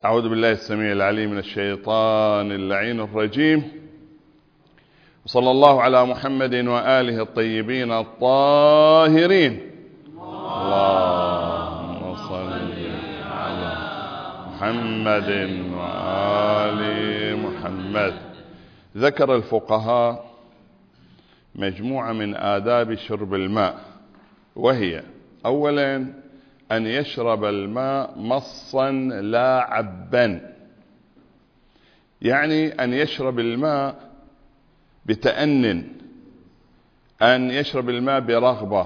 أعوذ بالله السميع العليم من الشيطان اللعين الرجيم، وصلى الله على محمد وآله الطيبين الطاهرين. اللهم صل على محمد وآل محمد. ذكر الفقهاء مجموعة من آداب شرب الماء، وهي: أولا أن يشرب الماء مصا لا عبا، يعني أن يشرب الماء بتأنٍ، أن يشرب الماء برغبة،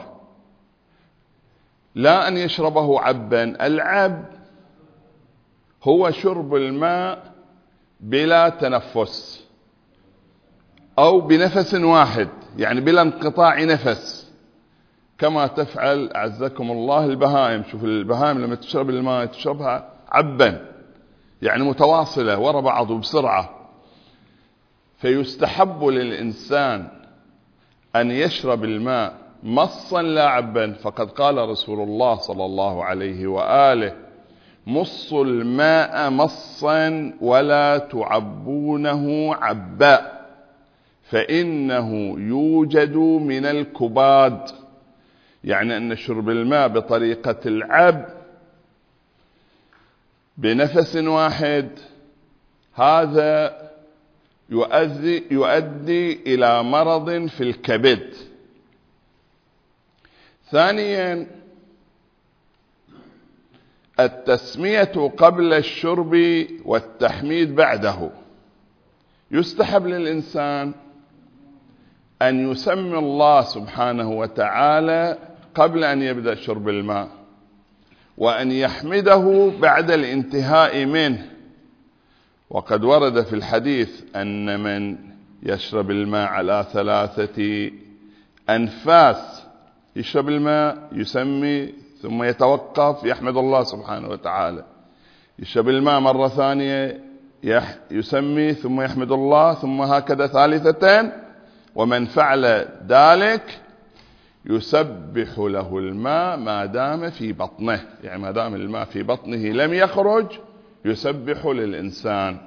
لا أن يشربه عبا. العب هو شرب الماء بلا تنفس أو بنفس واحد، يعني بلا انقطاع نفس، كما تفعل أعزكم الله البهائم. شوف البهائم لما تشرب الماء تشربها عبا، يعني متواصلة وراء بعض وبسرعة. فيستحب للإنسان أن يشرب الماء مصا لا عبا، فقد قال رسول الله صلى الله عليه وآله: مصوا الماء مصا ولا تعبونه عبا، فإنه يوجد من الكباد. يعني أن شرب الماء بطريقة العب بنفس واحد هذا يؤدي إلى مرض في الكبد. ثانيا، التسمية قبل الشرب والتحميد بعده. يستحب للإنسان أن يسمي الله سبحانه وتعالى قبل أن يبدأ شرب الماء، وأن يحمده بعد الانتهاء منه. وقد ورد في الحديث أن من يشرب الماء على 3 أنفاس، يشرب الماء يسمي ثم يتوقف يحمد الله سبحانه وتعالى، يشرب الماء مرة ثانية يسمي ثم يحمد الله، ثم هكذا 3. ومن فعل ذلك يسبح له الماء ما دام في بطنه، يعني ما دام الماء في بطنه لم يخرج يسبح للإنسان.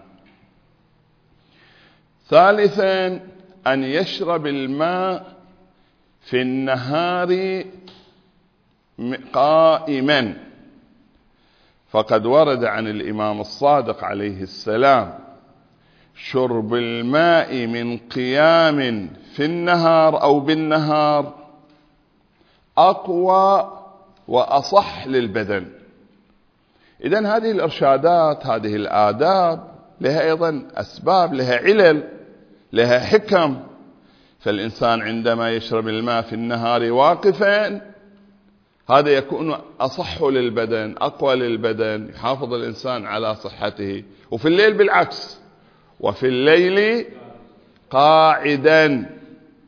ثالثا، أن يشرب الماء في النهار قائما، فقد ورد عن الإمام الصادق عليه السلام: شرب الماء من قيام في النهار أو بالنهار أقوى وأصح للبدن. إذن هذه الإرشادات، هذه الآداب لها أيضا أسباب، لها علل، لها حكم. فالإنسان عندما يشرب الماء في النهار واقفا هذا يكون أصح للبدن، أقوى للبدن، يحافظ الإنسان على صحته. وفي الليل بالعكس: وفي الليل قاعدا.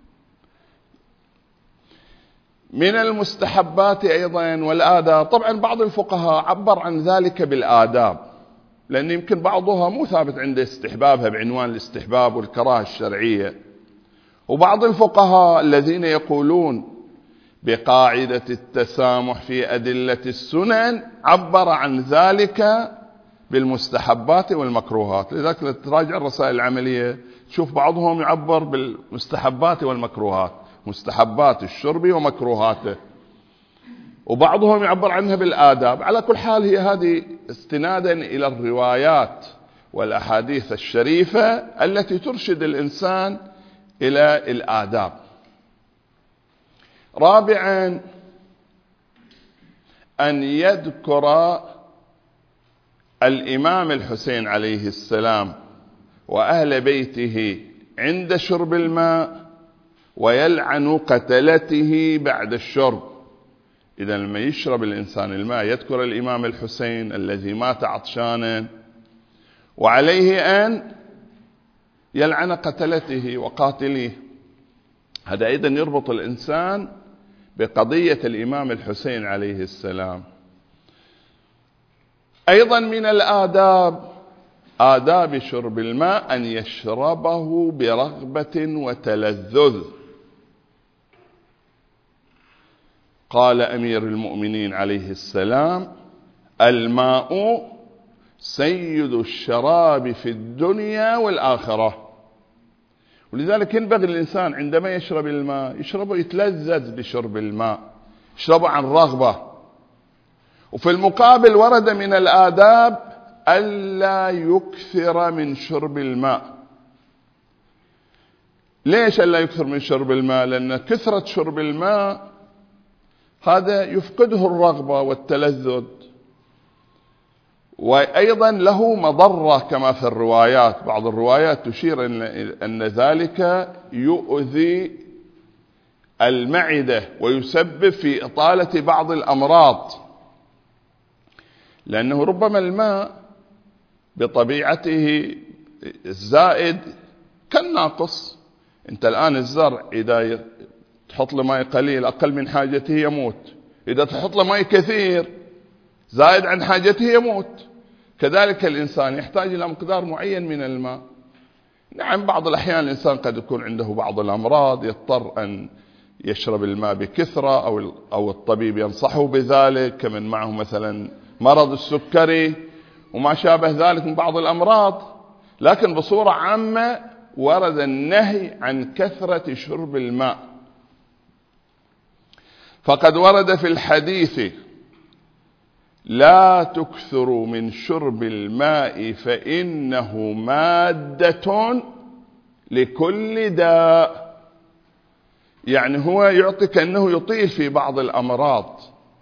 من المستحبات أيضا والآداب، طبعا بعض الفقهاء عبر عن ذلك بالآداب، لأن يمكن بعضها مو ثابت عند استحبابها بعنوان الاستحباب والكراهة الشرعية. وبعض الفقهاء الذين يقولون بقاعدة التسامح في أدلة السنن عبر عن ذلك بالمستحبات والمكروهات. لذلك تراجع الرسائل العملية تشوف بعضهم يعبر بالمستحبات والمكروهات، مستحبات الشرب ومكروهاته، وبعضهم يعبر عنها بالآداب. على كل حال هي هذه استنادا إلى الروايات والأحاديث الشريفة التي ترشد الإنسان إلى الآداب. رابعا، أن يذكر الإمام الحسين عليه السلام وأهل بيته عند شرب الماء، ويلعن قتلته بعد الشرب. إذا لما يشرب الإنسان الماء يذكر الإمام الحسين الذي مات عطشانا، وعليه أن يلعن قتلته وقاتليه. هذا أيضا يربط الإنسان بقضية الإمام الحسين عليه السلام. أيضا من الآداب، آداب شرب الماء، أن يشربه برغبة وتلذذ. قال أمير المؤمنين عليه السلام: الماء سيد الشراب في الدنيا والآخرة. ولذلك ينبغي الإنسان عندما يشرب الماء يشربه يتلذذ بشرب الماء، يشربه عن رغبة. وفي المقابل ورد من الآداب ألا يكثر من شرب الماء. ليش ألا يكثر من شرب الماء؟ لأن كثرة شرب الماء هذا يفقده الرغبة والتلذذ، وأيضا له مضرة كما في الروايات. بعض الروايات تشير أن ذلك يؤذي المعدة ويسبب في إطالة بعض الأمراض، لأنه ربما الماء بطبيعته الزائد كالناقص. أنت الآن الزرع إذا تحط له ماء قليل أقل من حاجته يموت، إذا تحط له ماء كثير زائد عن حاجته يموت. كذلك الإنسان يحتاج إلى مقدار معين من الماء. نعم بعض الأحيان الإنسان قد يكون عنده بعض الأمراض يضطر أن يشرب الماء بكثرة، أو الطبيب ينصحه بذلك، كمن معه مثلا مرض السكري وما شابه ذلك من بعض الأمراض. لكن بصورة عامة ورد النهي عن كثرة شرب الماء. فقد ورد في الحديث: لا تكثروا من شرب الماء فإنه مادة لكل داء. يعني هو يعطيك أنه يطيل في بعض الأمراض.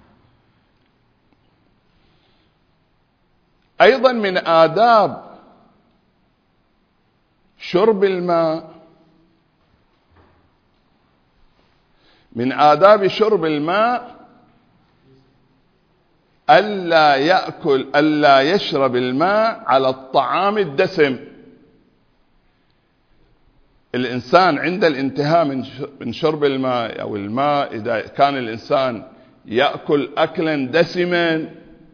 أيضا من آداب شرب الماء، من آداب شرب الماء ألا يشرب الماء على الطعام الدسم. الإنسان عند الانتهاء من شرب الماء أو الماء، إذا كان الإنسان يأكل أكلا دسما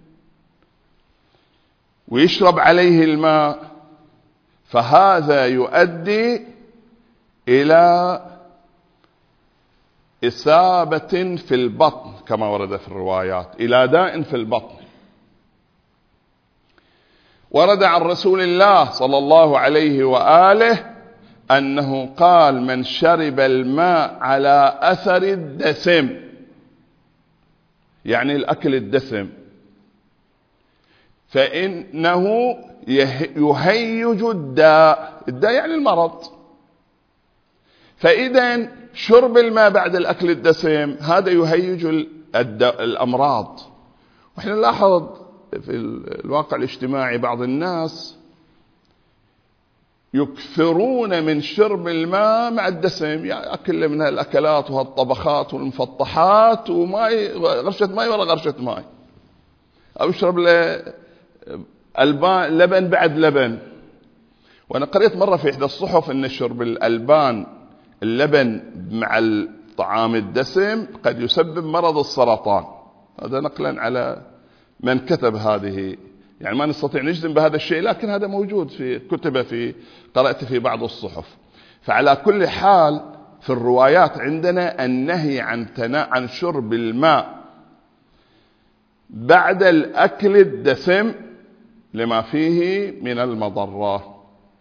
ويشرب عليه الماء، فهذا يؤدي إلى إصابة في البطن كما ورد في الروايات، إلى داء في البطن. ورد عن رسول الله صلى الله عليه وآله أنه قال: من شرب الماء على أثر الدسم، يعني الأكل الدسم، فإنه يهيج الداء. الداء يعني المرض. فإذا شرب الماء بعد الأكل الدسم هذا يهيج الأمراض. وإحنا نلاحظ في الواقع الاجتماعي بعض الناس يكثرون من شرب الماء مع الدسم، يعني أكل من الأكلات وهالطبخات والمفطحات وماء، غرشة ماء ولا غرشة ماء، أو يشرب لبن بعد لبن. وأنا قريت مرة في إحدى الصحف أن شرب اللبن مع الطعام الدسم قد يسبب مرض السرطان. هذا نقلا على من كتب هذه، يعني ما نستطيع نجزم بهذا الشيء، لكن هذا موجود في كتب قرأت في بعض الصحف. فعلى كل حال في الروايات عندنا النهي عن شرب الماء بعد الأكل الدسم لما فيه من المضرة.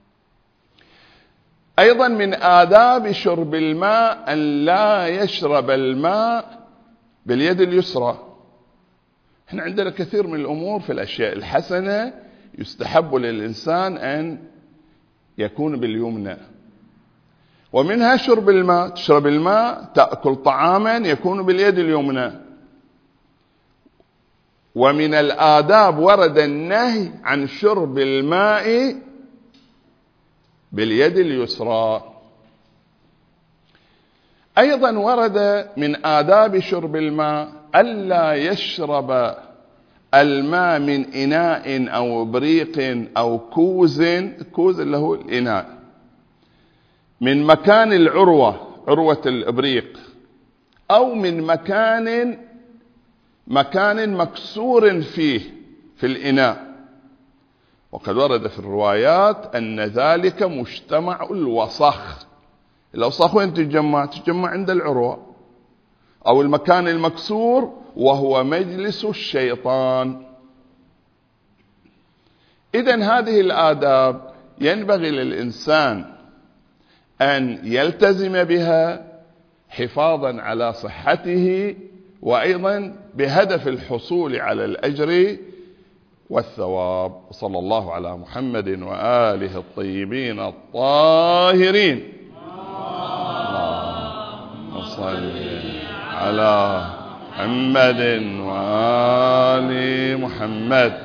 أيضا من آداب شرب الماء أن لا يشرب الماء باليد اليسرى. احنا عندنا كثير من الأمور في الأشياء الحسنة يستحب للإنسان أن يكون باليمنى، ومنها شرب الماء. تشرب الماء، تأكل طعاما يكون باليد اليمنى. ومن الآداب ورد النهي عن شرب الماء باليد اليسرى. أيضا ورد من آداب شرب الماء ألا يشرب الماء من إناء أو بريق أو كوز اللي هو الإناء، من مكان عروة الإبريق، أو من مكان مكسور فيه في الإناء. وقد ورد في الروايات أن ذلك مجتمع الوسخ. الوسخ وين تجمع عند العروة أو المكان المكسور، وهو مجلس الشيطان. إذن هذه الآداب ينبغي للإنسان أن يلتزم بها حفاظا على صحته، وأيضا بهدف الحصول على الأجر والثواب. صلى الله على محمد وآله الطيبين الطاهرين. اللهم صل على محمد وآل محمد.